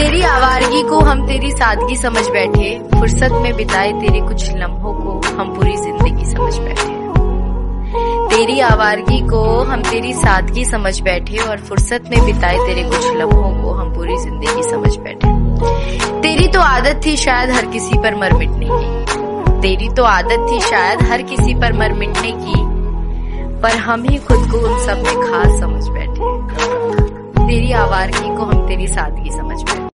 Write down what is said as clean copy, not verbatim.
तेरी आवारगी को हम तेरी सादगी समझ बैठे, फुर्सत में बिताए तेरे कुछ लम्हों को हम पूरी जिंदगी समझ बैठे। तेरी आवारगी को हम तेरी सादगी समझ बैठे और फुर्सत में बिताए तेरे कुछ लम्हों को हम पूरी जिंदगी समझ बैठे। तेरी तो आदत थी शायद हर किसी पर मर मिटने की, तेरी तो आदत थी शायद हर किसी पर मर मिटने की, पर हम ही खुद को उन सब में खास समझ बैठे। तेरी आवारगी को हम तेरी सादगी समझ बैठे।